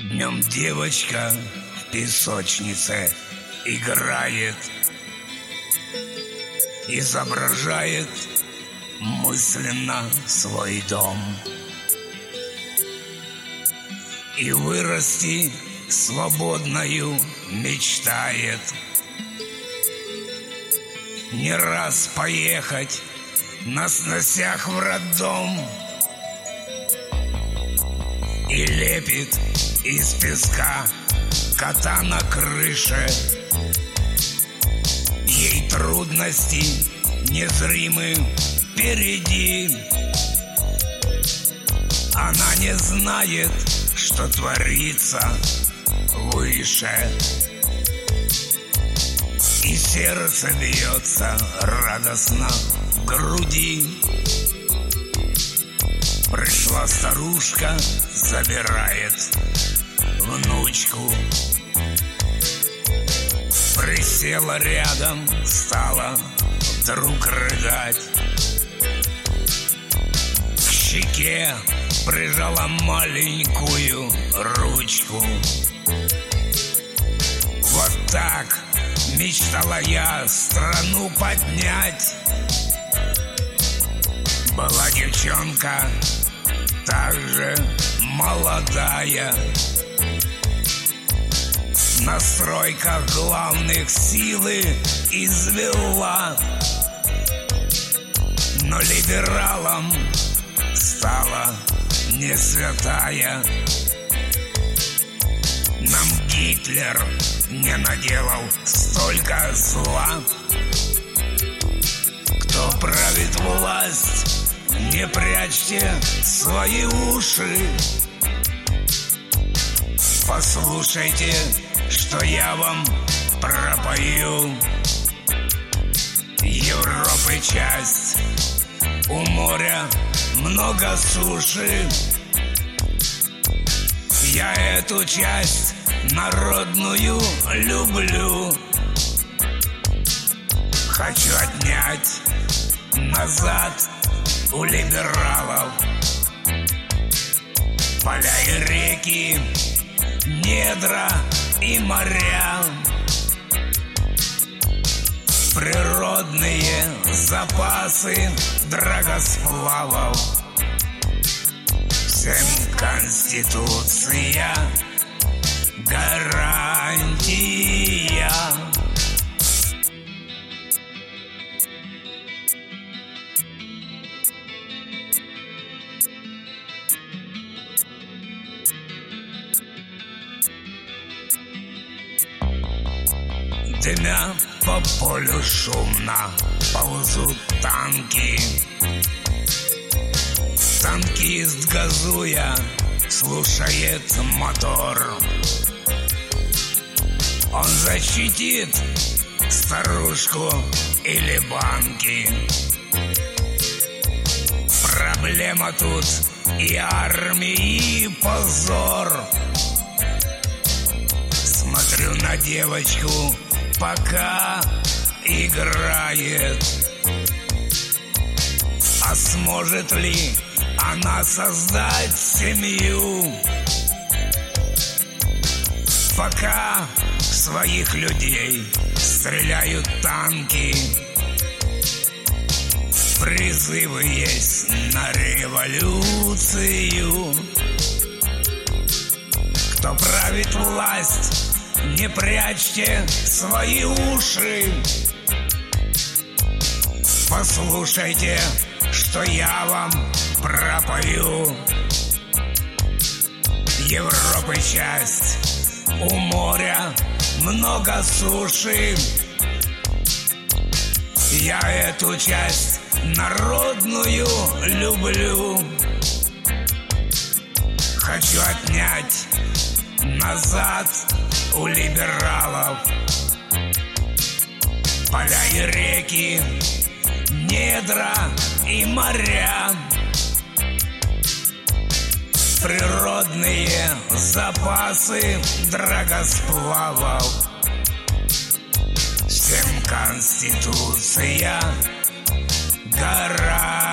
Днем девочка в песочнице играет, изображает мысленно свой дом. И вырасти свободною мечтает, не раз поехать на сносях в роддом. И лепит из песка кота на крыше. Ей трудности незримы впереди. Она не знает, что творится выше. И сердце бьется радостно в груди. Пришла старушка, забирает внучку. Присела рядом, стала вдруг рыдать. К щеке прижала маленькую ручку. Вот так мечтала я страну поднять. Была девчонка, так же молодая, на стройках главных силы извела. Но либералом стала не святая. Нам Гитлер не наделал столько зла. Кто правит власть, не прячьте свои уши. Послушайте, что я вам пропою. Европы часть, у моря много суши. Я эту часть народную люблю. Хочу отнять назад у либералов поля и реки, недра и моря, природные запасы драгосплавов. Всем Конституция гарантия. Дымя по полю шумно ползут танки. Танкист, газуя, слушает мотор. Он защитит старушку или банки. Проблема тут и армии, и позор. Смотрю на девочку, пока играет. А сможет ли она создать семью? Пока своих людей стреляют танки, призывы есть на революцию. Кто правит власть, не прячьте свои уши. Послушайте, что я вам пропою. Европы часть, у моря много суши. Я эту часть народную люблю. Хочу отнять назад у либералов поля и реки, недра и моря, природные запасы драгосплавов. Всем Конституция гарантия.